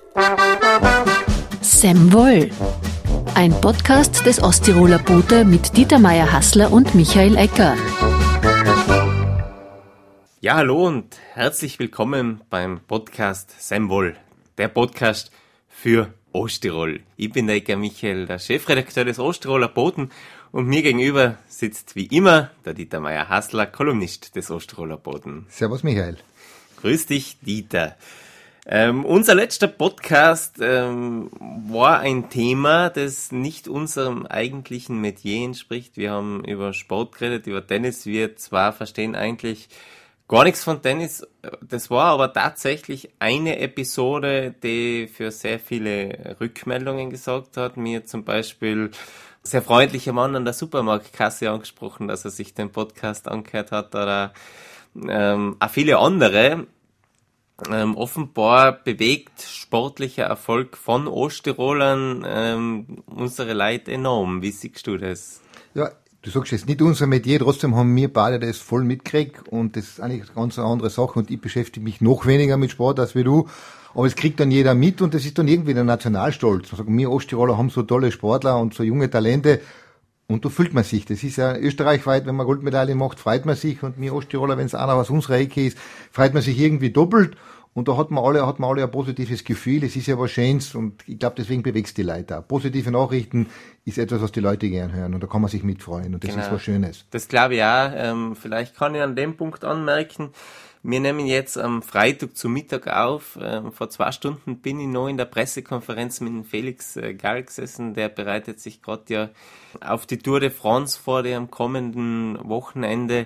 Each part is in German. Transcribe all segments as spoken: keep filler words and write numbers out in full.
Semwoll, ein Podcast des Osttiroler Bote mit Dieter Meier-Hassler und Michael Ecker. Ja, hallo und herzlich willkommen beim Podcast Semwoll, der Podcast für Osttirol. Ich bin der Ecker Michael, der Chefredakteur des Osttiroler Boten, und mir gegenüber sitzt wie immer der Dieter Meier-Hassler, Kolumnist des Osttiroler Boten. Servus Michael. Grüß dich, Dieter. Ähm, unser letzter Podcast ähm, war ein Thema, das nicht unserem eigentlichen Metier entspricht. Wir haben über Sport geredet, über Tennis. Wir zwar verstehen eigentlich gar nichts von Tennis. Das war aber tatsächlich eine Episode, die für sehr viele Rückmeldungen gesorgt hat. Mir zum Beispiel sehr freundlicher Mann an der Supermarktkasse angesprochen, dass er sich den Podcast angehört hat, oder ähm, auch viele andere. Ähm, offenbar bewegt sportlicher Erfolg von Osttirolern ähm, unsere Leute enorm. Wie siehst du das? Ja, du sagst jetzt nicht unser Metier, trotzdem haben wir beide das voll mitgekriegt und das ist eigentlich eine ganz andere Sache und ich beschäftige mich noch weniger mit Sport als wie du, aber es kriegt dann jeder mit und das ist dann irgendwie der Nationalstolz. Also wir Osttiroler haben so tolle Sportler und so junge Talente und da fühlt man sich. Das ist ja österreichweit, wenn man Goldmedaille macht, freut man sich und wir Osttiroler, wenn es einer aus unserer Ecke ist, freut man sich irgendwie doppelt. Und da hat man alle, hat man alle ein positives Gefühl. Es ist ja was Schönes und ich glaube, deswegen bewegt's die Leute auch. Positive Nachrichten ist etwas, was die Leute gern hören und da kann man sich mitfreuen und das genau. Ist was Schönes. Das glaube ich auch. Ähm, vielleicht kann ich an dem Punkt anmerken, wir nehmen jetzt am Freitag zu Mittag auf. Ähm, vor zwei Stunden bin ich noch in der Pressekonferenz mit dem Felix äh, Gall gesessen. Der bereitet sich gerade ja auf die Tour de France vor, die am kommenden Wochenende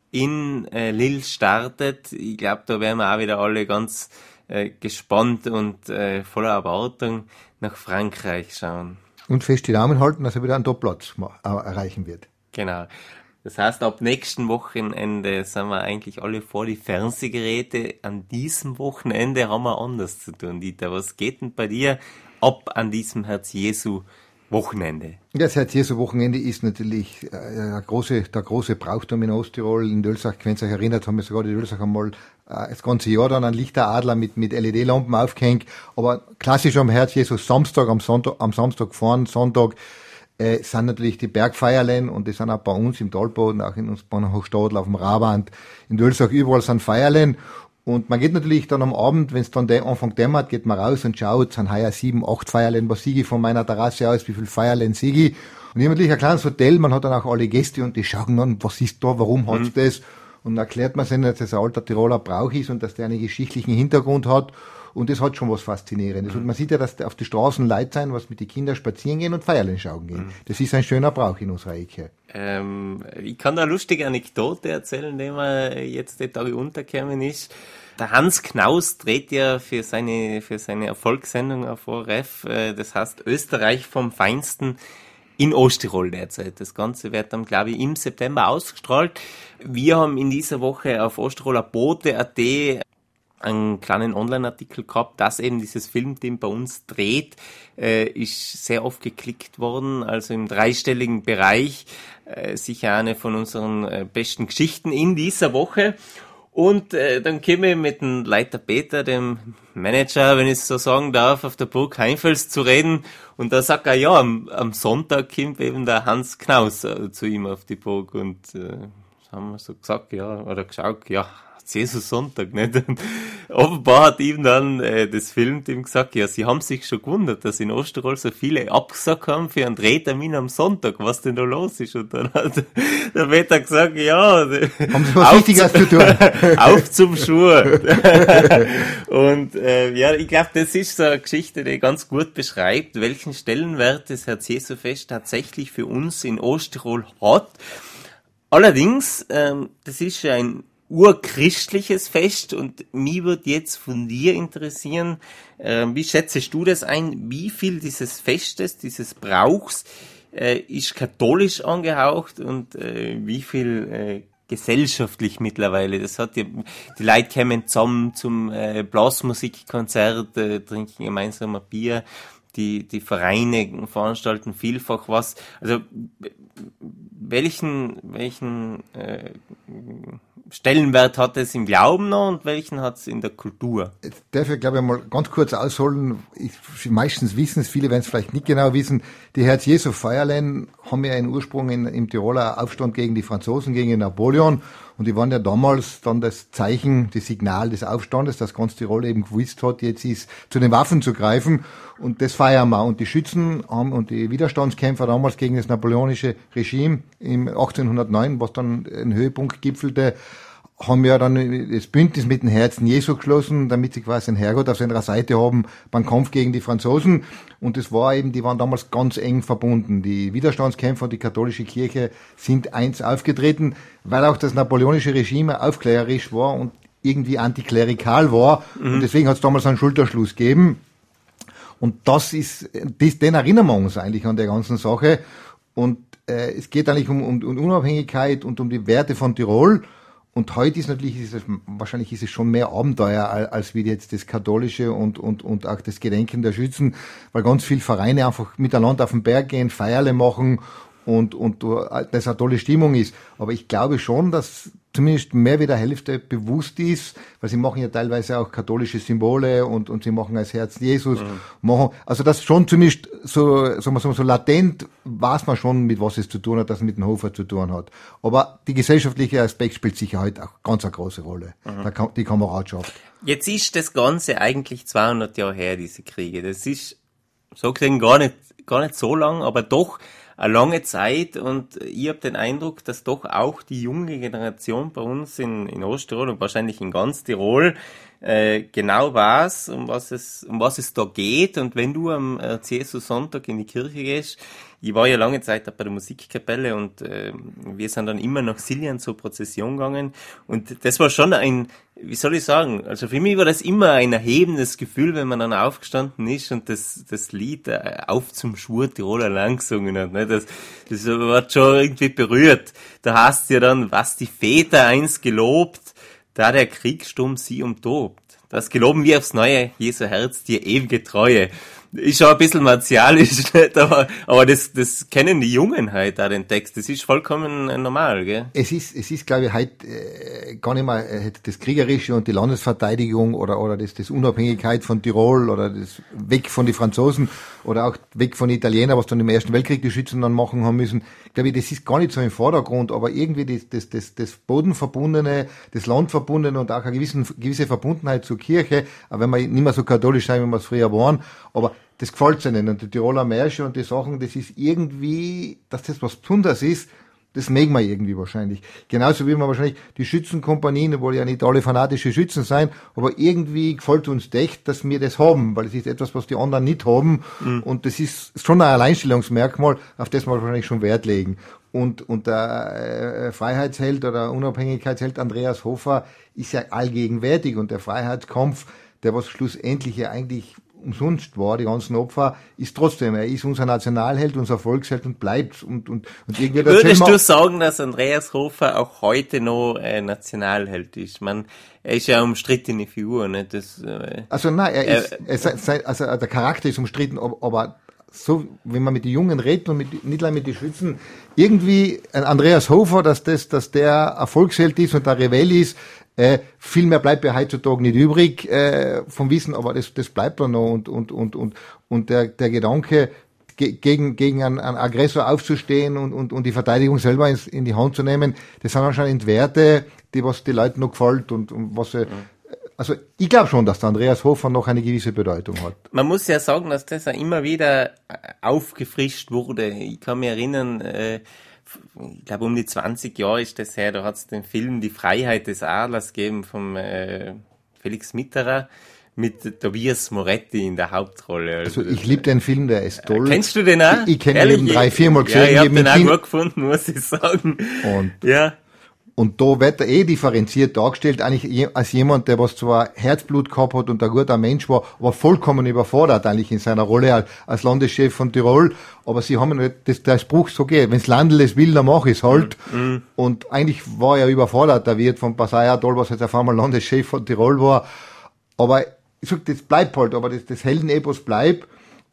in äh, Lille startet. Ich glaube, da werden wir auch wieder alle ganz äh, gespannt und äh, voller Erwartung nach Frankreich schauen. Und fest die Daumen halten, dass er wieder einen Topplatz erreichen wird. Genau. Das heißt, ab nächsten Wochenende sind wir eigentlich alle vor die Fernsehgeräte. An diesem Wochenende haben wir anders zu tun, Dieter. Was geht denn bei dir ab an diesem Herz-Jesu Wochenende? Ja, das Herz-Jesu-Wochenende ist natürlich äh, große, der große Brauchtum in Osttirol. In Dölsach, wenn ihr euch erinnert, haben wir sogar die Dölsach einmal äh, das ganze Jahr dann einen Lichterradler mit, mit L E D-Lampen aufgehängt. Aber klassisch am Herz-Jesu Samstag, am Sonntag, am Samstag gefahren, Sonntag, äh, sind natürlich die Bergfeierlen und die sind auch bei uns im Talboden, auch in uns Hochstadl, auf dem Raband, in Dölsach, überall sind Feierlen. Und man geht natürlich dann am Abend, wenn es dann der Anfang dämmert, geht man raus und schaut, sind heuer sieben, acht Feierlen, was siege ich von meiner Terrasse aus, wie viel Feierlen siege ich. Und ich habe natürlich ein kleines Hotel, man hat dann auch alle Gäste und die schauen dann, was ist da, warum hat's mhm. das? Und dann erklärt man ihnen, dass das ein alter Tiroler Brauch ist und dass der einen geschichtlichen Hintergrund hat. Und das hat schon was Faszinierendes. Mhm. Und man sieht ja, dass auf die Straßen Leute sein, was mit den Kindern spazieren gehen und Feierlen schauen gehen. Mhm. Das ist ein schöner Brauch in unserer Ecke. Ähm, ich kann da eine lustige Anekdote erzählen, die mir jetzt die Tage untergekommen ist. Der Hans Knaus dreht ja für seine, für seine Erfolgssendung auf O R F, äh, das heißt Österreich vom Feinsten in Osttirol derzeit. Das Ganze wird dann, glaube ich, im September ausgestrahlt. Wir haben in dieser Woche auf Osttiroler Bote punkt at einen kleinen Online-Artikel gehabt, dass eben dieses Filmteam bei uns dreht, äh, ist sehr oft geklickt worden, also im dreistelligen Bereich, äh, sicher eine von unseren äh, besten Geschichten in dieser Woche. Und äh, dann käme ich mit dem Leiter Peter, dem Manager, wenn ich es so sagen darf, auf der Burg Heinfels zu reden. Und da sagt er, ja, am, am Sonntag kommt eben der Hans Knaus äh, zu ihm auf die Burg. Und äh, haben wir so gesagt, ja, oder geschaut, ja, Jesus Sonntag, nicht? Und offenbar hat ihm dann äh, das Filmteam gesagt, ja, sie haben sich schon gewundert, dass in Osttirol so viele abgesagt haben für einen Drehtermin am Sonntag, was denn da los ist. Und dann hat der Peter gesagt, ja, haben sie was Wichtiges zu tun? Auf zum Schuh. Und äh, ja, ich glaube, das ist so eine Geschichte, die ganz gut beschreibt, welchen Stellenwert das Herz-Jesu-Fest tatsächlich für uns in Osttirol hat. Allerdings, ähm, das ist ja ein urchristliches Fest und mich würde jetzt von dir interessieren, äh, wie schätzest du das ein, wie viel dieses Festes, dieses Brauchs äh, ist katholisch angehaucht und äh, wie viel äh, gesellschaftlich mittlerweile? Das hat die, die Leute kommen zusammen zum äh, Blasmusikkonzert, äh, trinken gemeinsam ein Bier, die, die Vereine veranstalten vielfach was. Also welchen, welchen äh, Stellenwert hat es im Glauben noch und welchen hat es in der Kultur? Jetzt darf ich, glaube ich, mal ganz kurz ausholen. Ich, meistens wissen es, viele werden es vielleicht nicht genau wissen. Die Herz-Jesu-Feierlein haben ja einen Ursprung in, im Tiroler Aufstand gegen die Franzosen, gegen Napoleon. Und die waren ja damals dann das Zeichen, das Signal des Aufstandes, dass ganz Tirol eben gewusst hat, jetzt ist zu den Waffen zu greifen. Und das feiern wir. Und die Schützen haben, und die Widerstandskämpfer damals gegen das napoleonische Regime im achtzehnhundertneun, was dann einen Höhepunkt gipfelte, haben ja dann das Bündnis mit dem Herzen Jesu geschlossen, damit sie quasi einen Herrgott auf seiner Seite haben beim Kampf gegen die Franzosen. Und das war eben, die waren damals ganz eng verbunden. Die Widerstandskämpfer und die katholische Kirche sind eins aufgetreten, weil auch das napoleonische Regime aufklärerisch war und irgendwie antiklerikal war. Mhm. Und deswegen hat es damals einen Schulterschluss gegeben. Und das ist, das, den erinnern wir uns eigentlich an der ganzen Sache. Und äh, es geht eigentlich um, um, um Unabhängigkeit und um die Werte von Tirol. Und heute ist natürlich, ist es, wahrscheinlich ist es schon mehr Abenteuer als wie jetzt das Katholische und, und, und auch das Gedenken der Schützen, weil ganz viele Vereine einfach miteinander auf den Berg gehen, Feierle machen und, und das eine tolle Stimmung ist. Aber ich glaube schon, dass zumindest mehr wie der Hälfte bewusst ist, weil sie machen ja teilweise auch katholische Symbole und, und sie machen als Herz Jesus, mhm. machen, also das schon zumindest so, sagen wir so, so latent weiß man schon, mit was es zu tun hat, dass es mit dem Hofer zu tun hat. Aber die gesellschaftliche Aspekt spielt sicher heute auch ganz eine große Rolle. Mhm. Die Kameradschaft. Jetzt ist das Ganze eigentlich zweihundert Jahre her, diese Kriege. Das ist, so gesehen, gar nicht, gar nicht so lang, aber doch eine lange Zeit, und ich habe den Eindruck, dass doch auch die junge Generation bei uns in, in Osttirol und wahrscheinlich in ganz Tirol äh, genau weiß, um was es um was es da geht. Und wenn du am äh, Jesus-Sonntag in die Kirche gehst, ich war ja lange Zeit bei der Musikkapelle und äh, wir sind dann immer nach Siljan zur Prozession gegangen, und das war schon ein, wie soll ich sagen, also für mich war das immer ein erhebendes Gefühl, wenn man dann aufgestanden ist und das das Lied äh, Auf zum Schwur Tiroler Land gesungen hat, ne? Das, das war schon irgendwie berührt. Da heißt ja dann, was die Väter einst gelobt, da der Kriegssturm sie umtobt. Das geloben wir aufs Neue, Jesu Herz, dir ewige Treue. Ist schon ein bisschen martialisch, nicht? Aber, aber das, das kennen die Jungen halt auch, den Text. Das ist vollkommen normal, gell? Es ist, es ist, glaube ich, heute äh, gar nicht mehr äh, das Kriegerische und die Landesverteidigung oder, oder das, das Unabhängigkeit von Tirol oder das weg von den Franzosen oder auch weg von den Italienern, was dann im Ersten Weltkrieg die Schützen dann machen haben müssen. Ich glaube, das ist gar nicht so im Vordergrund, aber irgendwie das, das, das, das Bodenverbundene, das Landverbundene und auch eine gewissen, gewisse Verbundenheit zur Kirche, auch wenn wir nicht mehr so katholisch sein, wie wir es früher waren, aber das gefällt ihnen. Und die Tiroler Märsche und die Sachen, das ist irgendwie, dass das was Besonderes ist, das mögen wir irgendwie wahrscheinlich. Genauso wie wir wahrscheinlich die Schützenkompanien, obwohl ja nicht alle fanatische Schützen sein, aber irgendwie gefällt uns echt, dass wir das haben, weil es ist etwas, was die anderen nicht haben. Mhm. Und das ist schon ein Alleinstellungsmerkmal, auf das wir wahrscheinlich schon Wert legen. Und, und der äh, Freiheitsheld oder Unabhängigkeitsheld Andreas Hofer ist ja allgegenwärtig, und der Freiheitskampf, der was schlussendlich ja eigentlich umsonst war, die ganzen Opfer, ist trotzdem, er ist unser Nationalheld, unser Volksheld und bleibt. Und, und, und irgendwie Würdest du sagen, dass Andreas Hofer auch heute noch äh, Nationalheld ist? Man, er ist ja eine umstrittene Figur, ne? Das, äh, also nein, er ist, er, er, also der Charakter ist umstritten, aber, aber so, wenn man mit den Jungen redet und mit, nicht allein mit den Schützen, irgendwie ein Andreas Hofer, dass das, dass der ein Volksheld ist und der Revell ist, Äh, viel mehr bleibt ja heutzutage nicht übrig äh, vom Wissen, aber das, das bleibt dann noch, und und und und und der der Gedanke, ge- gegen gegen einen, einen Aggressor aufzustehen und und und die Verteidigung selber ins, in die Hand zu nehmen, das sind anscheinend Werte, die was die Leuten noch gefällt und, und was sie, also ich glaube schon, dass der Andreas Hofer noch eine gewisse Bedeutung hat. Man muss ja sagen, dass das ja immer wieder aufgefrischt wurde. Ich kann mich erinnern, äh, ich glaube, um die zwanzig Jahre ist das her, da hat es den Film Die Freiheit des Adlers gegeben vom äh, Felix Mitterer mit Tobias Moretti in der Hauptrolle. Also, also ich liebe den Film, der ist toll. Äh, kennst du den auch? Ich, ich kenne ihn eben drei, viermal gesehen. Ja, ich habe den auch gut gefunden, muss ich sagen. Und ja. Und da wird er eh differenziert dargestellt, eigentlich als jemand, der was zwar Herzblut gehabt hat und ein guter Mensch war, aber vollkommen überfordert eigentlich in seiner Rolle als Landeschef von Tirol. Aber sie haben nicht, das, der Spruch so geht, wenn's Landl es will, dann mach ich's halt. Mhm. Und eigentlich war er überfordert, der Wirt von Passaiatol, was jetzt auf einmal Landeschef von Tirol war. Aber ich sag, das bleibt halt, aber das, das Heldenepos bleibt.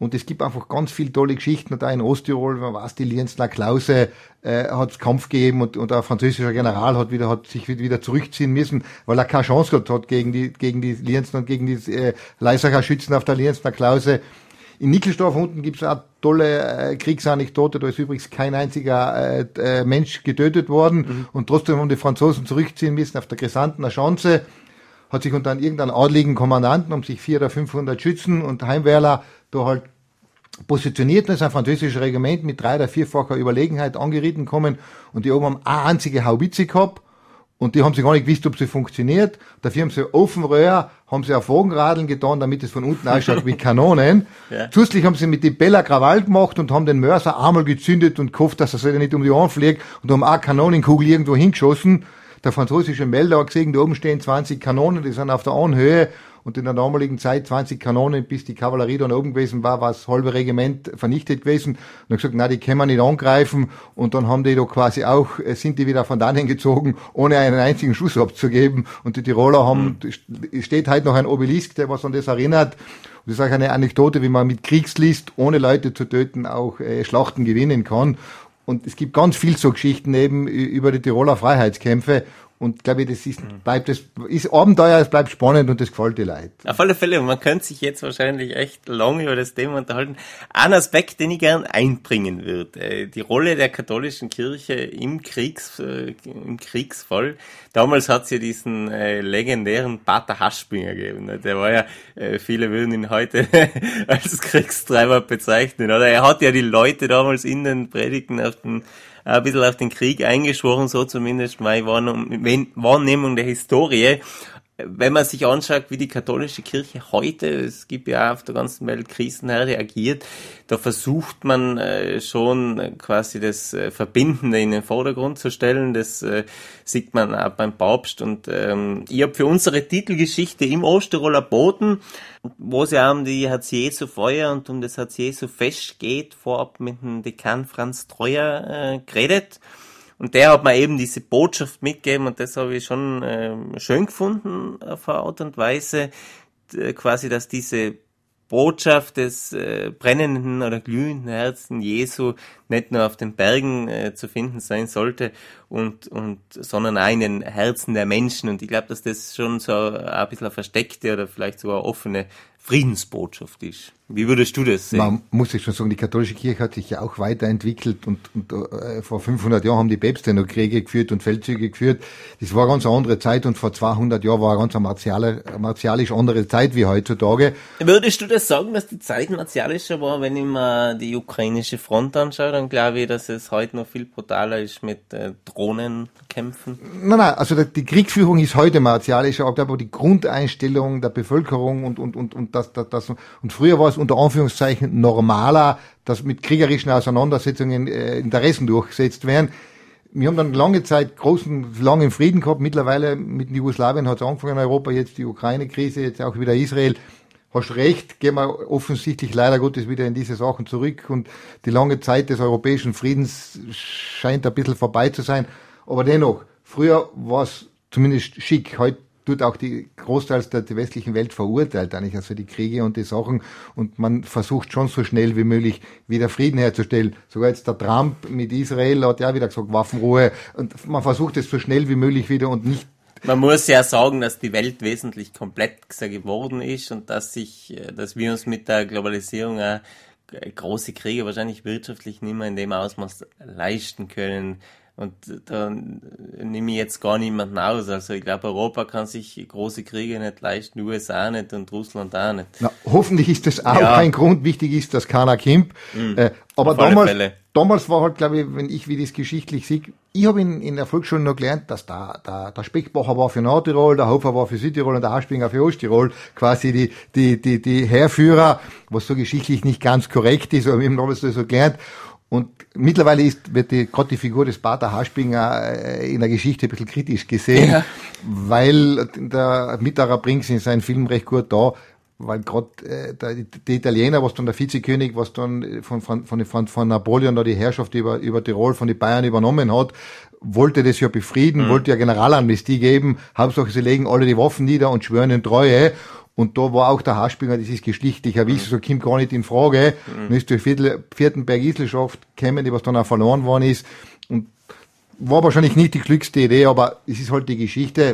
Und es gibt einfach ganz viele tolle Geschichten. Und auch in Osttirol, man weiß, die Lienzner Klause äh, hat Kampf gegeben und, und ein französischer General hat wieder hat sich wieder zurückziehen müssen, weil er keine Chance gehabt hat gegen die gegen die Lienzner und gegen die äh, Leisacher Schützen auf der Lienzner Klause. In Nickelsdorf unten gibt's auch tolle äh, Kriegsanekdote. Da ist übrigens kein einziger äh, äh, Mensch getötet worden. Mhm. Und trotzdem haben die Franzosen zurückziehen müssen auf der Grisantener Schanze. Hat sich unter irgendeinem adligen Kommandanten um sich vierhundert oder fünfhundert Schützen und Heimwehrler da halt positioniert. Da ist ein französisches Regiment mit drei- oder vierfacher Überlegenheit angeritten kommen und die oben haben eine einzige Haubitze gehabt. Und die haben sie gar nicht gewusst, ob sie funktioniert. Dafür haben sie Ofenröhr, haben sie auf Wagenradeln getan, damit es von unten ausschaut wie Kanonen. Ja. Zusätzlich haben sie mit die Bella Krawall gemacht und haben den Mörser einmal gezündet und gehofft, dass er sich nicht um die Ohren fliegt und haben auch Kanonenkugel irgendwo hingeschossen. Der französische Melder hat gesehen, da oben stehen zwanzig Kanonen, die sind auf der Anhöhe. Und in der damaligen Zeit zwanzig Kanonen, bis die Kavallerie dann oben gewesen war, war das halbe Regiment vernichtet gewesen. Und dann gesagt, na, die können wir nicht angreifen. Und dann haben die da quasi auch, sind die wieder von dahin gezogen, ohne einen einzigen Schuss abzugeben. Und die Tiroler haben, mhm. steht halt noch ein Obelisk, der was an das erinnert. Und das ist auch eine Anekdote, wie man mit Kriegslist, ohne Leute zu töten, auch äh, Schlachten gewinnen kann. Und es gibt ganz viel so Geschichten eben über die Tiroler Freiheitskämpfe. Und glaube ich, das ist, bleibt, das ist Abenteuer, es bleibt spannend und das gefällt die Leute. Auf alle Fälle, man könnte sich jetzt wahrscheinlich echt lange über das Thema unterhalten. Ein Aspekt, den ich gern einbringen würde, die Rolle der katholischen Kirche im Kriegs, im Kriegsfall. Damals hat es ja diesen äh, legendären Pater Haschbinger gegeben. Der war ja, äh, viele würden ihn heute als Kriegstreiber bezeichnen, oder? Er hat ja die Leute damals in den Predigten auf den ein bisschen auf den Krieg eingeschworen, so zumindest meine Wahrnehmung der Historie. Wenn man sich anschaut, wie die katholische Kirche heute, es gibt ja auf der ganzen Welt Krisenherde, agiert, da versucht man äh, schon quasi das äh, Verbindende in den Vordergrund zu stellen. Das äh, sieht man auch beim Papst. Und ähm, ich habe für unsere Titelgeschichte im Osttiroler Boden, wo es ja um die Herz Jesu Feuer und um das Herz Jesu Fest geht, vorab mit dem Dekan Franz Treuer äh, geredet. Und der hat mir eben diese Botschaft mitgegeben und das habe ich schon äh, schön gefunden auf eine Art und Weise, äh, quasi, dass diese Botschaft des äh, brennenden oder glühenden Herzen Jesu nicht nur auf den Bergen äh, zu finden sein sollte, und, und, sondern auch in den Herzen der Menschen. Und ich glaube, dass das schon so ein bisschen eine versteckte oder vielleicht sogar eine offene Friedensbotschaft ist. Wie würdest du das sehen? Man muss ich schon sagen, die katholische Kirche hat sich ja auch weiterentwickelt und, und äh, vor fünfhundert Jahren haben die Päpste noch Kriege geführt und Feldzüge geführt. Das war eine ganz andere Zeit und vor zweihundert Jahren war eine ganz martiale, martialisch andere Zeit wie heutzutage. Würdest du das sagen, dass die Zeit martialischer war, wenn ich mir die ukrainische Front anschaue? Dann glaube ich, dass es heute noch viel brutaler ist mit äh, Drohnenkämpfen. Nein, nein, also die Kriegsführung ist heute martialischer, aber ich glaube, die Grundeinstellung der Bevölkerung und, und, und, und das, das, das, und früher war es unter Anführungszeichen normaler, dass mit kriegerischen Auseinandersetzungen äh, Interessen durchgesetzt werden. Wir haben dann lange Zeit großen, langen Frieden gehabt. Mittlerweile mit Jugoslawien hat es angefangen in Europa, jetzt die Ukraine-Krise, jetzt auch wieder Israel. Hast recht, gehen wir offensichtlich leider Gottes wieder in diese Sachen zurück und die lange Zeit des europäischen Friedens scheint ein bisschen vorbei zu sein. Aber dennoch, früher war es zumindest schick. Heute tut auch die Großteils der, der westlichen Welt verurteilt eigentlich, also die Kriege und die Sachen, und man versucht schon so schnell wie möglich wieder Frieden herzustellen. Sogar jetzt der Trump mit Israel hat ja wieder gesagt, Waffenruhe, und man versucht es so schnell wie möglich wieder und nicht. Man muss ja sagen, dass die Welt wesentlich komplexer geworden ist und dass sich, dass wir uns mit der Globalisierung auch große Kriege wahrscheinlich wirtschaftlich nicht mehr in dem Ausmaß leisten können. Und da nehme ich jetzt gar niemanden aus. Also ich glaube, Europa kann sich große Kriege nicht leisten, die U S A nicht und Russland auch nicht. Na, hoffentlich ist das auch ja ein Grund. Wichtig ist, dass keiner kämpft. Mhm. Äh, aber damals, damals war halt, glaube ich, wenn ich wie das geschichtlich sehe, ich habe in, in der Volksschule noch gelernt, dass der, der, der Speckbacher war für Nordtirol, der Hofer war für Südtirol und der Haschbinger für Osttirol, quasi die, die, die, die Heerführer, was so geschichtlich nicht ganz korrekt ist, aber wir haben damals so gelernt. Und mittlerweile ist, wird die, gerade die Figur des Pater Haschbinger äh, in der Geschichte ein bisschen kritisch gesehen, ja, weil der Mitterer bringt es in seinem Film recht gut da, weil gerade äh, die Italiener, was dann der Vizekönig, was dann von, von, von, von, von Napoleon da die Herrschaft über, über Tirol von den Bayern übernommen hat, wollte das ja befrieden, mhm. wollte ja Generalamnestie geben, Hauptsache sie legen alle die Waffen nieder und schwören in Treue. Und da war auch der Haarspinger, das ist geschlichtlich erwiesen, so kommt gar nicht in Frage. Mhm. Dann ist durch Viertel, vierten Bergiselschaft gekommen, die was dann auch verloren worden ist. Und war wahrscheinlich nicht die klügste Idee, aber es ist halt die Geschichte.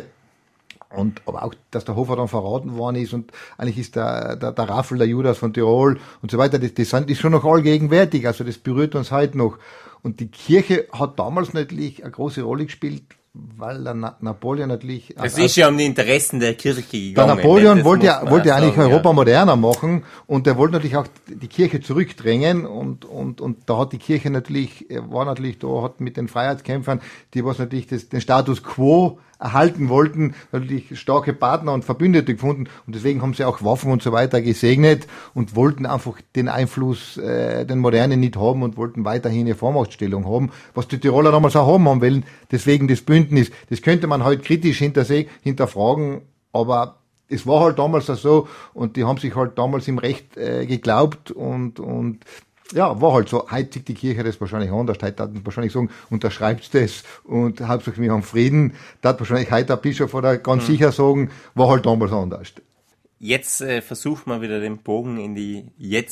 Und, aber auch, dass der Hofer dann verraten worden ist und eigentlich ist der, der, der Raffel, der Judas von Tirol und so weiter, das, das sind, ist schon noch allgegenwärtig, also das berührt uns heute noch. Und die Kirche hat damals natürlich eine große Rolle gespielt, weil der Na- Napoleon natürlich... Es ist ja um die Interessen der Kirche gegangen. Der Napoleon wollte ja, wollte sagen, eigentlich Europa ja. moderner machen und der wollte natürlich auch die Kirche zurückdrängen und, und, und da hat die Kirche natürlich, war natürlich da, hat mit den Freiheitskämpfern, die was natürlich das, den Status quo erhalten wollten, natürlich starke Partner und Verbündete gefunden und deswegen haben sie auch Waffen und so weiter gesegnet und wollten einfach den Einfluss, äh, den modernen nicht haben und wollten weiterhin eine Vormachtstellung haben, was die Tiroler damals auch haben haben wollen, deswegen das Bündnis. Das könnte man heute kritisch hinterse- hinterfragen, aber es war halt damals auch so und die haben sich halt damals im Recht äh, geglaubt und und ja, war halt so. Heute sieht die Kirche das wahrscheinlich anders. Heute hat man wahrscheinlich sagen, unterschreibt das und hauptsächlich wir haben Frieden. Da hat wahrscheinlich heute der Bischof oder ganz mhm. sicher sagen, war halt damals anders. Jetzt äh, versucht man wieder den Bogen in die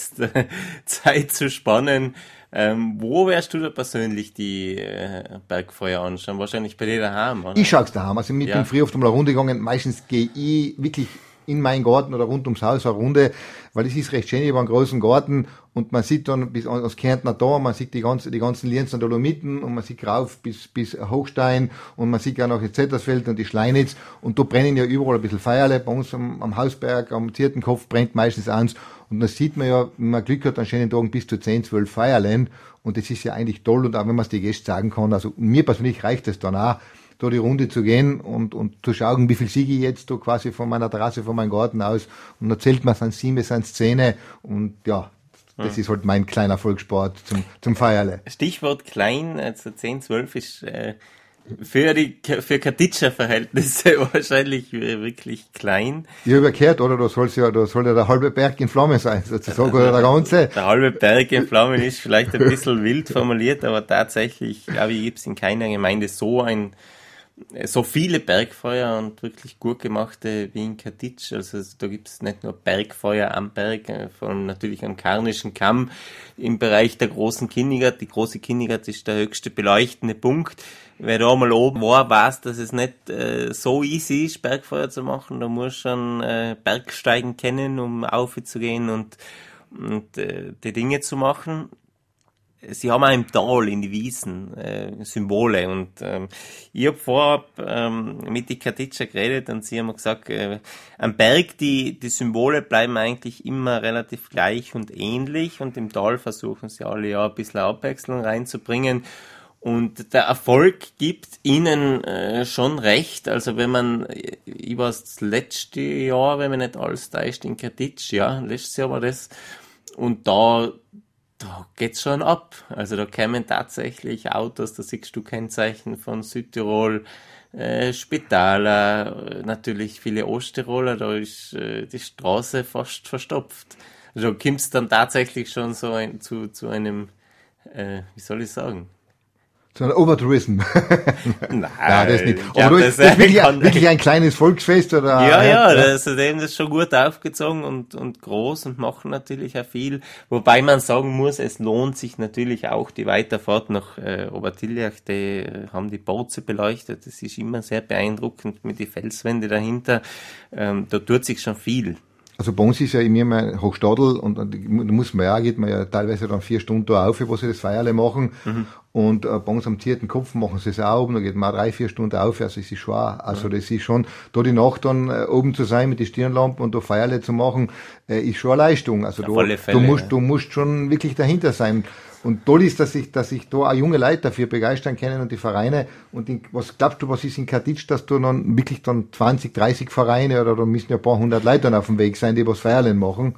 Jetzt-Zeit zu spannen. Ähm, wo wärst du da persönlich die äh, Bergfeuer anschauen? Wahrscheinlich bei dir daheim, oder? Ich schaue es daheim. Also ich ja. bin früh oft einmal eine Runde gegangen. Meistens gehe ich wirklich in meinen Garten oder rund ums Haus eine Runde, weil es ist recht schön über einen großen Garten und man sieht dann bis aus Kärntner da, man sieht die ganzen, die ganzen Lienz und Dolomiten und man sieht rauf bis, bis Hochstein und man sieht ja noch das Zettersfeld und die Schleinitz und da brennen ja überall ein bisschen Feierle. Bei uns am, am Hausberg, am Ziertenkopf brennt meistens eins und da sieht man ja, wenn man Glück hat, an schönen Tagen bis zu zehn, zwölf Feierlein und das ist ja eigentlich toll und auch wenn man es die Gäste sagen kann, also mir persönlich reicht es dann auch, da die Runde zu gehen und, und zu schauen, wie viel siege ich jetzt da quasi von meiner Terrasse, von meinem Garten aus. Und dann zählt man, es sind sieben, es sind Szene. Und ja, das ja. ist halt mein kleiner Volkssport zum, zum Feierle. Stichwort klein, also zehn, zwölf ist äh, für die für Katitscher-Verhältnisse wahrscheinlich wirklich klein. Ich habe ja gehört, oder? Da soll ja, da soll ja der halbe Berg in Flammen sein, sozusagen, oder der ganze. Der halbe Berg in Flammen ist vielleicht ein bisschen wild formuliert, aber tatsächlich, glaube ich, gibt es in keiner Gemeinde so ein so viele Bergfeuer und wirklich gut gemachte wie in Katitsch. Also da gibt es nicht nur Bergfeuer am Berg, vor allem natürlich am Karnischen Kamm im Bereich der großen Kinnigert. Die große Kinnigert ist der höchste beleuchtende Punkt. Wer da mal oben war, weiß, dass es nicht äh, so easy ist, Bergfeuer zu machen. Da muss schon äh, Bergsteigen kennen, um aufzugehen und, und äh, die Dinge zu machen. Sie haben auch im Tal, in die Wiesen, äh, Symbole und ähm, ich habe vorab ähm, mit die Katitscher geredet und sie haben gesagt, äh, am Berg, die, die Symbole bleiben eigentlich immer relativ gleich und ähnlich und im Tal versuchen sie alle ja ein bisschen Abwechslung reinzubringen und der Erfolg gibt ihnen äh, schon recht, also wenn man, ich war das letzte Jahr, wenn man nicht alles täuscht, in Katitsch, ja, letztes Jahr war das und da Da geht's schon ab. Also da kämen tatsächlich Autos, da siehst du Kennzeichen von Südtirol, äh, Spitaler, natürlich viele Osttiroler, da ist äh, die Straße fast verstopft. Also da kommst dann tatsächlich schon so ein, zu, zu einem, äh, wie soll ich sagen? So ein Overtourism. Nein, ja, das nicht. glaub, Aber du, das das ist wirklich, ein, wirklich ein kleines Volksfest, oder? Ja, ja, das, also dem ist schon gut aufgezogen und, und groß und machen natürlich auch viel. Wobei man sagen muss, es lohnt sich natürlich auch die Weiterfahrt nach äh, Obertiljach, die äh, haben die Borze beleuchtet. Das ist immer sehr beeindruckend mit den Felswände dahinter. Ähm, da tut sich schon viel. Also bei uns ist ja immer mein Hochstadel und da muss man ja, geht man ja teilweise dann vier Stunden da auf, wo sie das Feierle machen. Mhm. Und äh, bei uns am Zierten Kopf machen sie es auch oben, da geht man auch drei, vier Stunden auf, also es ist schon, also das ist schon, da die Nacht dann äh, oben zu sein mit den Stirnlampen und da Feierle zu machen, äh, ist schon eine Leistung. Also Auf alle da, Fälle, du musst, ja. du musst schon wirklich dahinter sein. Und toll ist, dass sich, dass sich da auch junge Leute dafür begeistern können und die Vereine. Und in, was glaubst du, was ist in Katitsch, dass du dann wirklich dann zwanzig, dreißig Vereine oder da müssen ja ein paar hundert Leute dann auf dem Weg sein, die was Feierlen machen?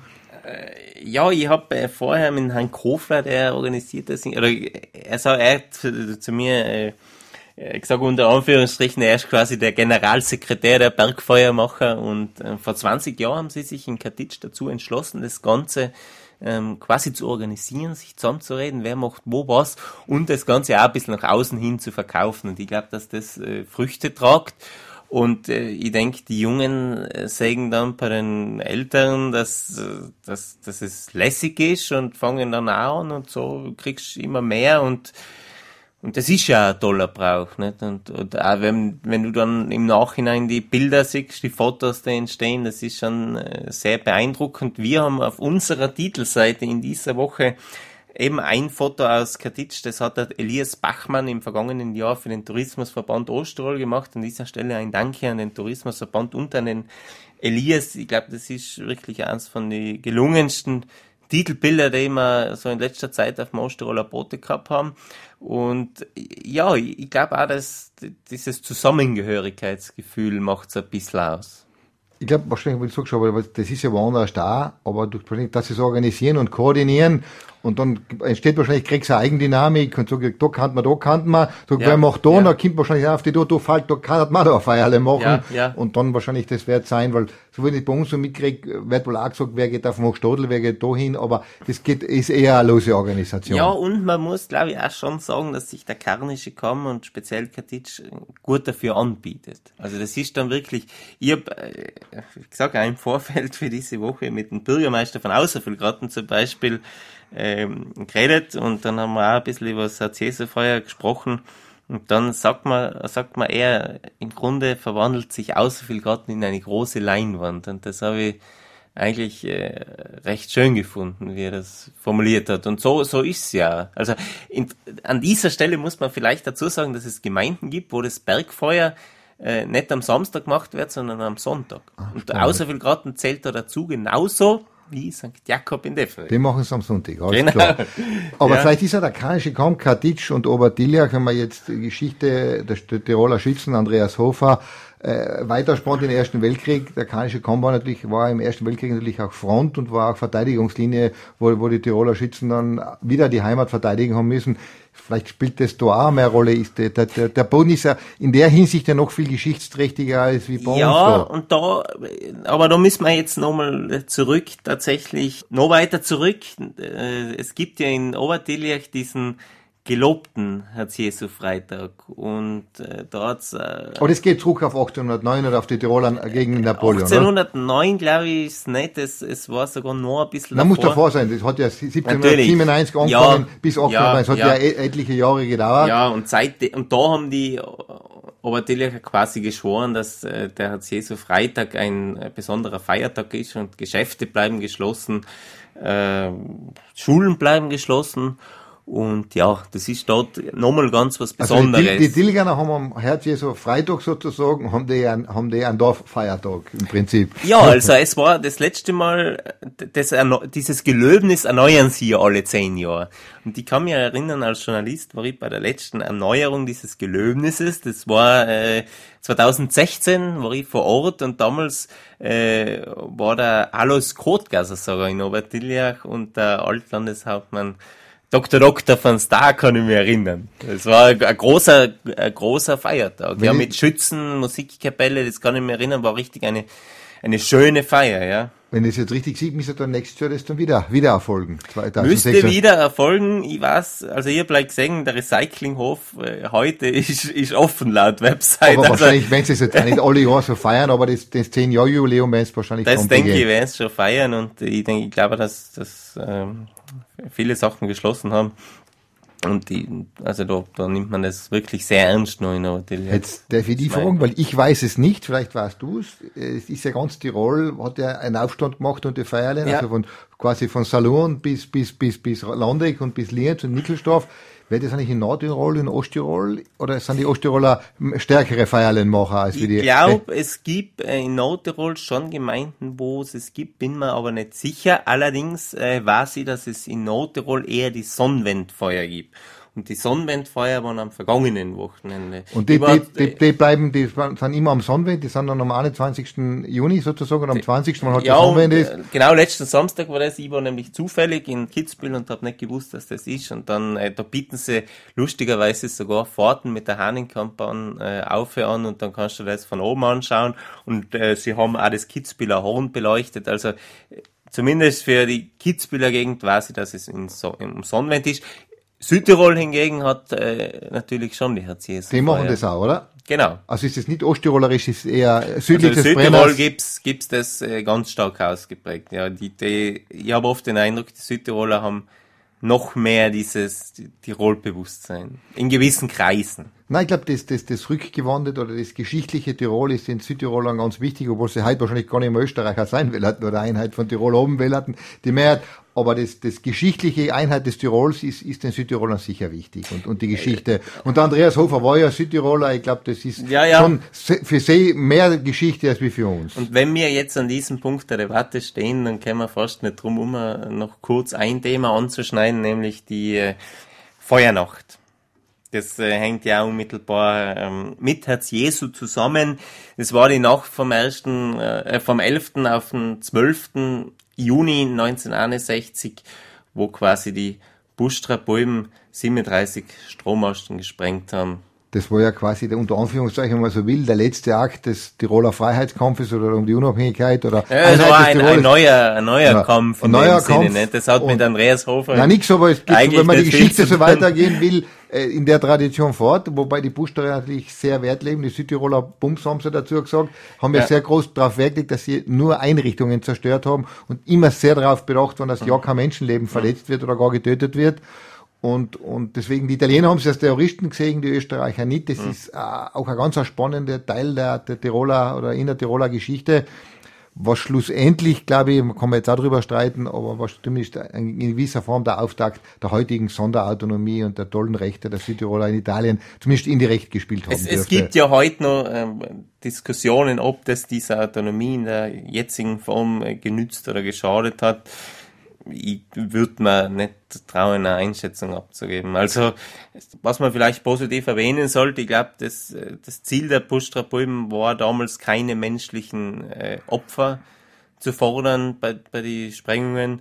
Ja, ich habe äh, vorher mit Herrn Kofler, der organisiert das, oder er, sah, er hat zu, zu mir äh, gesagt, unter Anführungsstrichen, er ist quasi der Generalsekretär der Bergfeuermacher und äh, vor zwanzig Jahren haben sie sich in Katitsch dazu entschlossen, das Ganze ähm, quasi zu organisieren, sich zusammenzureden, wer macht wo was und das Ganze auch ein bisschen nach außen hin zu verkaufen und ich glaube, dass das äh, Früchte tragt. Und äh, ich denke, die Jungen äh, sagen dann bei den Eltern, dass, äh, dass, dass es lässig ist und fangen dann auch an und so kriegst du immer mehr und und das ist ja ein toller Brauch, nicht? Und, und auch wenn, wenn du dann im Nachhinein die Bilder siehst, die Fotos, die entstehen, das ist schon äh, sehr beeindruckend. Wir haben auf unserer Titelseite in dieser Woche eben ein Foto aus Katitsch, das hat der Elias Bachmann im vergangenen Jahr für den Tourismusverband Osttirol gemacht. An dieser Stelle ein Danke an den Tourismusverband und an den Elias. Ich glaube, das ist wirklich eines von den gelungensten Titelbilder, die wir so in letzter Zeit auf dem Osttiroler Bote gehabt haben. Und ja, ich glaube auch, dass dieses Zusammengehörigkeitsgefühl macht es ein bisschen aus. Ich glaube, wahrscheinlich, wie du sagst, aber das ist ja woanders da, aber durch, dass sie es organisieren und koordinieren und dann entsteht wahrscheinlich, kriegst du eine Eigendynamik und so, da kann man, da kann man, so, ja, wer macht da, ja. Da kommt wahrscheinlich auf die, da, da fällt, da kann man da eine Feierle machen, ja, ja. Und dann wahrscheinlich das wird sein, weil, so wie ich bei uns so mitkriege, wird wohl auch gesagt, wer geht auf den Hochstadel, wer geht da hin, aber das geht, ist eher eine lose Organisation. Ja, und man muss, glaube ich, auch schon sagen, dass sich der Karnische Kamm und speziell Katitsch gut dafür anbietet. Also das ist dann wirklich, ich hab, wie gesagt, auch im Vorfeld für diese Woche mit dem Bürgermeister von Außervillgratten zum Beispiel ähm, geredet und dann haben wir auch ein bisschen über das Jesu-Feuer gesprochen und dann sagt man, sagt man eher, im Grunde verwandelt sich Außervillgratten in eine große Leinwand und das habe ich eigentlich äh, recht schön gefunden, wie er das formuliert hat. Und so so ist's ja. Also in, an dieser Stelle muss man vielleicht dazu sagen, dass es Gemeinden gibt, wo das Bergfeuer äh, nicht am Samstag gemacht wird, sondern am Sonntag. Ach, und Außervillgratten zählt da dazu genauso wie Sankt Jakob in Defre. Die machen es am Sonntag, alles genau. Klar. Aber ja. Vielleicht ist ja der Karnische Kamm, Katitsch und Obertiljach, wenn man jetzt die Geschichte der Tiroler Schützen, Andreas Hofer, äh, weiterspannt in den Ersten Weltkrieg. Der Karnische Kamm war natürlich, war im Ersten Weltkrieg natürlich auch Front und war auch Verteidigungslinie, wo, wo die Tiroler Schützen dann wieder die Heimat verteidigen haben müssen. Vielleicht spielt das da auch mehr Rolle. Ist der, der, der Boden ist ja in der Hinsicht ja noch viel geschichtsträchtiger als wie bei uns. Ja, da. Und da, aber da müssen wir jetzt nochmal zurück, tatsächlich, noch weiter zurück. Es gibt ja in Obertiljach diesen gelobten Herz-Jesu-Freitag und äh, da hat's... Äh, Aber das geht zurück auf achtzehnhundertneun oder auf die Tiroler gegen Napoleon, achtzehnhundertneun, oder? Glaube ich, ist nicht. Es, es war sogar noch ein bisschen davor. Muss davor sein. Das hat ja siebzehnhundertsiebenundneunzig angefangen ja, bis achtzehnhundertneun. Es ja, hat ja, ja etliche Jahre gedauert. Ja, und seit und da haben die Obertillicher quasi geschworen, dass äh, der Herz-Jesu-Freitag ein äh, besonderer Feiertag ist und Geschäfte bleiben geschlossen, äh, Schulen bleiben geschlossen. Und ja, das ist dort nochmal ganz was Besonderes. Also die, die Tilganer haben am Herz-Jesu Freitag sozusagen, haben die einen, haben die einen Dorffeiertag im Prinzip. Ja, also es war das letzte Mal, das, dieses Gelöbnis erneuern sie ja alle zehn Jahre. Und ich kann mich erinnern, als Journalist war ich bei der letzten Erneuerung dieses Gelöbnisses, das war äh, zweitausendsechzehn, war ich vor Ort und damals äh, war der Alois Kotgasser sogar in Obertiljach und der Altlandeshauptmann Doktor Doktor van Star kann ich mich erinnern. Das war ein großer, ein großer Feiertag. Ja, mit Schützen, Musikkapelle, das kann ich mich erinnern, war richtig eine, eine schöne Feier, ja. Wenn ich es jetzt richtig sehe, müsste dann nächstes Jahr das dann wieder, wieder erfolgen. zweitausendsechs. Müsste wieder erfolgen. Ich weiß, also ich habe gleich gesehen, der Recyclinghof äh, heute ist, ist offen laut Website. Aber also, wahrscheinlich, wenn sie es jetzt auch nicht alle Jahre so feiern, aber das, das zehn Jahr Jubiläum werden es wahrscheinlich Das denke ich, werden es schon feiern und ich denke, ich glaube, dass, dass ähm, viele Sachen geschlossen haben. Und die, also da, da nimmt man das wirklich sehr ernst noch in Obertiljach. Jetzt darf ich die fragen, weil ich weiß es nicht, vielleicht weißt du es. Es ist ja ganz Tirol, hat ja einen Aufstand gemacht und die Feierlein, ja. Also von, quasi von Salurn bis, bis, bis, bis Landeck und bis Lienz und Nickelsdorf. Wäre das eigentlich in Nordtirol, in Osttirol? Oder sind die Osttiroler stärkere Feierleinmacher als wie die? Ich glaube, es gibt äh, in Nordtirol schon Gemeinden, wo es es gibt, bin mir aber nicht sicher. Allerdings äh, weiß ich, dass es in Nordtirol eher die Sonnenwendfeuer gibt. Und die Sonnenwendfeuer waren am vergangenen Wochenende. Und die, die, die, die bleiben, die sind immer am Sonnenwend, die sind dann am einundzwanzigsten Juni sozusagen und am zwanzigsten Wann halt ja, die Sonnenwend ist. Genau, letzten Samstag war das, ich war nämlich zufällig in Kitzbühel und habe nicht gewusst, dass das ist. Und dann, äh, da bieten sie lustigerweise sogar Fahrten mit der Hahnenkampahn äh, auf an und dann kannst du das von oben anschauen. Und äh, sie haben auch das Kitzbüheler Horn beleuchtet, also zumindest für die Kitzbüheler Gegend weiß ich, dass es in so, im Sonnenwend ist. Südtirol hingegen hat äh, natürlich schon die Herz-Jesu. Die machen das auch, oder? Genau. Also ist es nicht osttirolerisch, ist eher südlich also des Südtirol Brenners. gibt's, gibt's das äh, ganz stark ausgeprägt. Ja, die, die, ich habe oft den Eindruck, die Südtiroler haben noch mehr dieses Tirol-Bewusstsein. In gewissen Kreisen. Nein, ich glaube, das, das, das rückgewandert oder das geschichtliche Tirol ist den Südtirolern ganz wichtig, obwohl sie heute wahrscheinlich gar nicht mehr Österreicher sein will hatten oder Einheit von Tirol oben will hatten, die Mehrheit. Aber das, das geschichtliche Einheit des Tirols ist, ist den Südtirolern sicher wichtig und, und die Geschichte. Und der Andreas Hofer war ja Südtiroler, ich glaube, das ist ja, ja. schon für sie mehr Geschichte als wie für uns. Und wenn wir jetzt an diesem Punkt der Debatte stehen, dann können wir fast nicht drum um, noch kurz ein Thema anzuschneiden, nämlich die äh, Feuernacht. Das äh, hängt ja unmittelbar ähm, mit Herz Jesu zusammen. Das war die Nacht vom ersten, äh, vom elften auf den zwölften Juni neunzehnhunderteinundsechzig, wo quasi die Buschtra-Bulben siebenunddreißig Strommasten gesprengt haben. Das war ja quasi der, unter Anführungszeichen, wenn man so will, der letzte Akt des Tiroler Freiheitskampfes oder um die Unabhängigkeit oder ja, es war ein, ein neuer, ein neuer ja, Kampf in ein neuer dem Kampf Sinne, nicht? Das hat mit Andreas Hofer. Nein, nix, aber es geht, wenn man die Geschichte so weitergehen will, äh, in der Tradition fort, wobei die Buschterer natürlich sehr Wert legen, die Südtiroler Bums haben sie dazu gesagt, haben ja, ja sehr groß darauf Wert gelegt, dass sie nur Einrichtungen zerstört haben und immer sehr darauf bedacht waren, dass ja kein Menschenleben verletzt wird oder gar getötet wird. Und, und deswegen, die Italiener haben sie als Terroristen gesehen, die Österreicher nicht. Das mhm. ist äh, auch ein ganz spannender Teil der, der Tiroler oder Innertiroler Geschichte, was schlussendlich, glaube ich, kann man jetzt auch drüber streiten, aber was zumindest in gewisser Form der Auftakt der heutigen Sonderautonomie und der tollen Rechte der Südtiroler in Italien zumindest indirekt gespielt haben es, es gibt ja heute noch ähm, Diskussionen, ob das dieser Autonomie in der jetzigen Form äh, genützt oder geschadet hat. Ich würde mir nicht trauen, eine Einschätzung abzugeben. Also, was man vielleicht positiv erwähnen sollte, ich glaube, das, das Ziel der Buschtra-Bulben war damals keine menschlichen äh, Opfer zu fordern bei, bei den Sprengungen.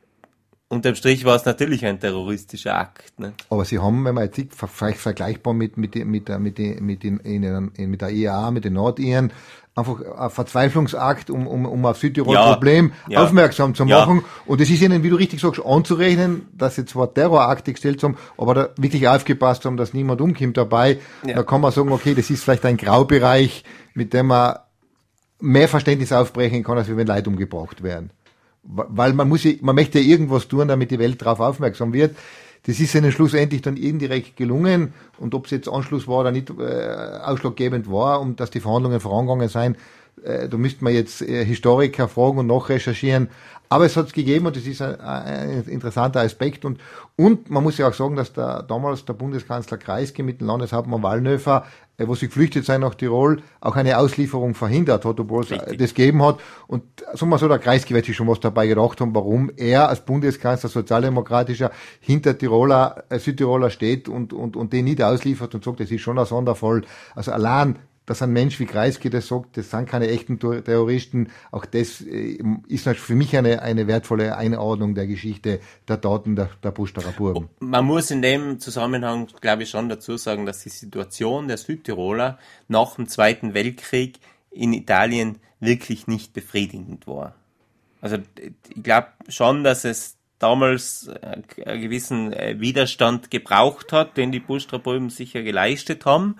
Unterm Strich war es natürlich ein terroristischer Akt. Ne? Aber sie haben, wenn man jetzt sieht, vielleicht vergleichbar mit, mit, mit, der, mit, den, mit, den, mit der I A A, mit den Nordiren, einfach ein Verzweiflungsakt, um, um, um auf Südtirol-Problem ja, ja, aufmerksam zu machen. Ja. Und es ist ihnen, wie du richtig sagst, anzurechnen, dass sie zwar Terrorakte gestellt haben, aber da wirklich aufgepasst haben, dass niemand umkommt dabei. Ja. Da kann man sagen, okay, das ist vielleicht ein Graubereich, mit dem man mehr Verständnis aufbrechen kann, als wenn Leute umgebracht werden. Weil man muss, man möchte ja irgendwas tun, damit die Welt darauf aufmerksam wird. Das ist ihnen schlussendlich dann indirekt gelungen. Und ob es jetzt Anschluss war oder nicht äh, ausschlaggebend war, um dass die Verhandlungen vorangegangen sind, äh, da müsste man jetzt äh, Historiker fragen und nachrecherchieren. Aber es hat es gegeben und das ist ein, ein interessanter Aspekt. Und, und man muss ja auch sagen, dass der, damals der Bundeskanzler Kreisky mit dem Landeshauptmann Wallnöfer, äh, wo sie geflüchtet sind nach Tirol, auch eine Auslieferung verhindert hat, obwohl es Richtig. das gegeben hat. Und sagen wir so, der Kreisky wird sich schon was dabei gedacht haben, warum er als Bundeskanzler sozialdemokratischer hinter Tiroler, äh, Südtiroler steht und, und, und den nicht ausliefert und sagt, das ist schon ein Sonderfall. Also allein, dass ein Mensch wie Kreisky das sagt, das sind keine echten Terroristen, auch das äh, ist für mich eine, eine wertvolle Einordnung der Geschichte der Taten der, der Buschterer Burgen. Man muss in dem Zusammenhang, glaube ich, schon dazu sagen, dass die Situation der Südtiroler nach dem Zweiten Weltkrieg in Italien wirklich nicht befriedigend war. Also ich glaube schon, dass es damals einen gewissen Widerstand gebraucht hat, den die Buschterer Bulben sicher geleistet haben.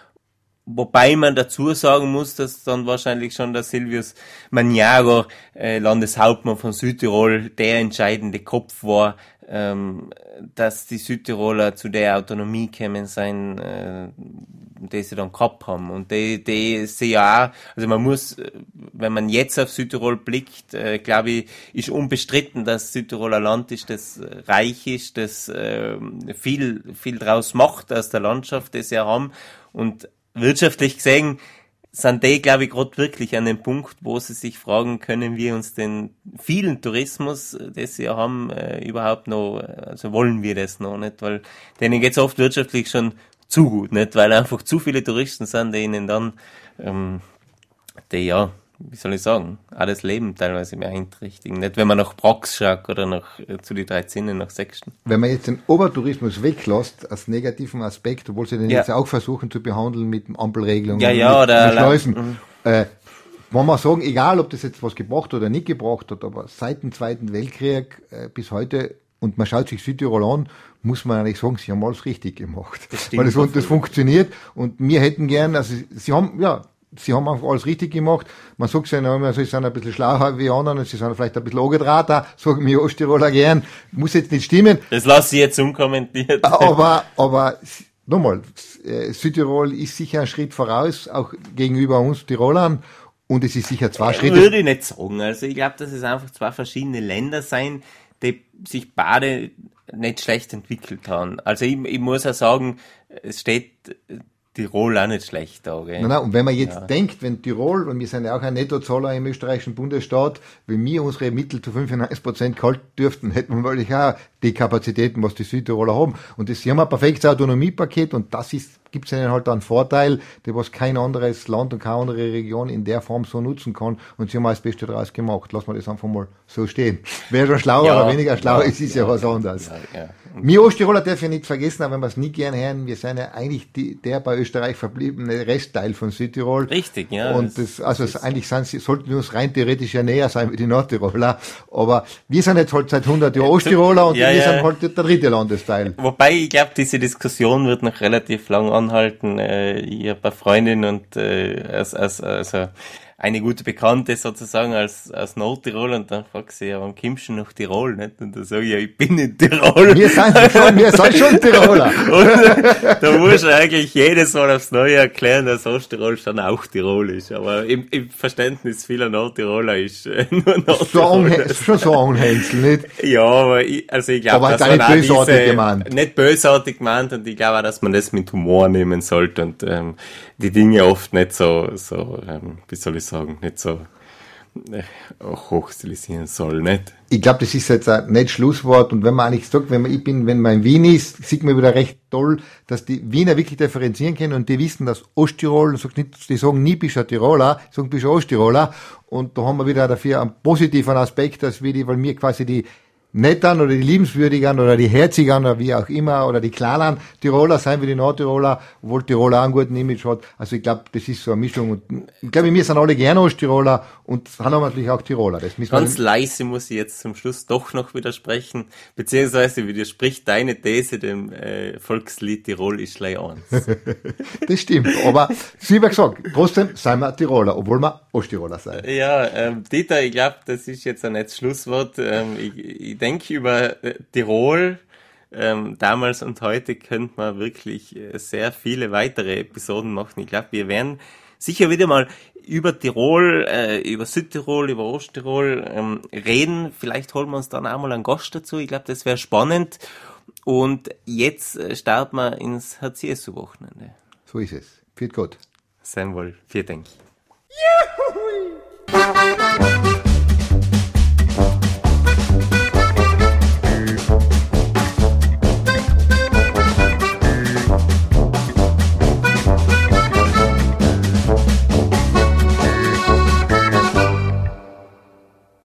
Wobei man dazu sagen muss, dass dann wahrscheinlich schon der Silvius Magnago, äh, Landeshauptmann von Südtirol, der entscheidende Kopf war, ähm, dass die Südtiroler zu der Autonomie kämen sein, äh, die sie dann gehabt haben. Und die, die sie ja auch, also man muss, wenn man jetzt auf Südtirol blickt, äh, glaube ich, ist unbestritten, dass Südtiroler Land ist, das reich ist, das äh, viel, viel draus macht aus der Landschaft, die sie haben. Und wirtschaftlich gesehen sind die, glaube ich, gerade wirklich an dem Punkt, wo sie sich fragen, können wir uns den vielen Tourismus, den sie ja haben, äh, überhaupt noch, also wollen wir das noch nicht, weil denen geht's oft wirtschaftlich schon zu gut, nicht, weil einfach zu viele Touristen sind, die ihnen dann, ähm, die ja, wie soll ich sagen, auch das Leben teilweise mehr eintrichtigen. Nicht, wenn man nach Prax schaut oder nach, äh, zu die drei Zinnen nach Sechsten. Wenn man jetzt den Obertourismus weglässt, als negativen Aspekt, obwohl sie den ja. jetzt auch versuchen zu behandeln mit Ampelregelungen, ja, ja, mit, oder mit Schleusen, mhm. äh, wollen wir sagen, egal ob das jetzt was gebracht oder nicht gebracht hat, aber seit dem Zweiten Weltkrieg äh, bis heute und man schaut sich Südtirol an, muss man eigentlich sagen, sie haben alles richtig gemacht. Das stimmt. Weil das, das funktioniert und wir hätten gern, also sie haben, ja, sie haben einfach alles richtig gemacht. Man sagt ja immer, sie sind ein bisschen schlauer wie andere, sie sind vielleicht ein bisschen angedrahter, sagen wir Osttiroler gern. Muss jetzt nicht stimmen. Das lasse ich jetzt unkommentiert. Aber, aber, nochmal, Südtirol ist sicher ein Schritt voraus, auch gegenüber uns Tirolern. Und es ist sicher zwei Schritte. Würde ich nicht sagen. Also ich glaube, dass es einfach zwei verschiedene Länder sein, die sich beide nicht schlecht entwickelt haben. Also ich, ich muss auch sagen, es steht Tirol auch nicht schlecht da. Gell? Nein, nein, und wenn man jetzt ja. denkt, wenn Tirol, und wir sind ja auch ein Nettozahler im österreichischen Bundesstaat, wenn wir unsere Mittel zu fünfundneunzig Prozent kalt dürften, hätten wir wahrscheinlich auch die Kapazitäten, was die Südtiroler haben. Und das, sie haben ein perfektes Autonomiepaket und das ist, gibt es ihnen halt einen Vorteil, der was kein anderes Land und keine andere Region in der Form so nutzen kann. Und sie haben auch das Beste daraus gemacht. Lass mal das einfach mal so stehen. Wer schon schlauer ja, oder weniger schlau ja, ist, ist ja, ja was anderes. Ja, ja. Wir Osttiroler darf ich nicht vergessen, auch wenn wir es nie gern hören, wir sind ja eigentlich die, der bei Österreich verbliebene Restteil von Südtirol. Richtig, ja. Und das, also das eigentlich sind sie, sollten wir uns rein theoretisch ja näher sein wie die Nordtiroler. Aber wir sind jetzt halt seit hundert Jahren Osttiroler und ja, wir ja. sind halt der dritte Landesteil. Wobei, ich glaube, diese Diskussion wird noch relativ lang anhalten. Ich habe eine Freundin und äh, als, als, also eine gute Bekannte sozusagen als, als Nordtirol und dann fragt sie, ja, wann kommst du nach Tirol? Nicht? Und dann sage ich, ja, ich bin in Tirol. Wir sind schon, wir sind schon Tiroler. Und da muss ich eigentlich jedes Mal aufs Neue erklären, dass Osttirol schon auch Tirol ist. Aber im, im Verständnis vieler Nordtiroler ist äh, nur Nordtirol. So ist schon so Hänzel, nicht? Ja, aber ich, also ich glaube, aber dass nicht man bösartig diese, gemeint. Nicht bösartig gemeint und ich glaube auch, dass man das mit Humor nehmen sollte und ähm, die Dinge oft nicht so, so ähm, wie soll ich sagen, nicht so äh, hochstilisieren soll, nicht? Ich glaube, das ist jetzt ein nicht Schlusswort und wenn man eigentlich sagt, wenn man, ich bin, wenn man in Wien ist, sieht man wieder recht toll, dass die Wiener wirklich differenzieren können und die wissen, dass Osttirol, die sagen nie, bist du ein Tiroler, die sagen, bist du ein Osttiroler und da haben wir wieder dafür einen positiven Aspekt, dass wir die, weil wir quasi die Nettern oder die Liebenswürdigern oder die Herzigern oder wie auch immer oder die kleineren Tiroler sein wie die Nordtiroler, obwohl Tiroler auch einen guten Image hat. Also ich glaube, das ist so eine Mischung und ich glaube, wir sind alle gerne Osttiroler und sind aber natürlich auch Tiroler. Das müssen Ganz wir leise muss ich jetzt zum Schluss doch noch widersprechen, beziehungsweise widerspricht deine These dem äh, Volkslied Tirol ist gleich eins. Das stimmt, aber wie gesagt, trotzdem sind wir Tiroler, obwohl wir Osttiroler sind. Ja, ähm, Dieter, ich glaube, das ist jetzt ein nettes Schlusswort. Ähm, ich, ich denke über äh, Tirol ähm, damals und heute könnte man wirklich äh, sehr viele weitere Episoden machen. Ich glaube, wir werden sicher wieder mal über Tirol, äh, über Südtirol, über Osttirol ähm, reden. Vielleicht holen wir uns dann auch mal einen Gast dazu. Ich glaube, das wäre spannend. Und jetzt äh, starten wir ins H C S U-Wochenende. So ist es. Viert Gott. Sein wohl. Vielen Dank. Juhu!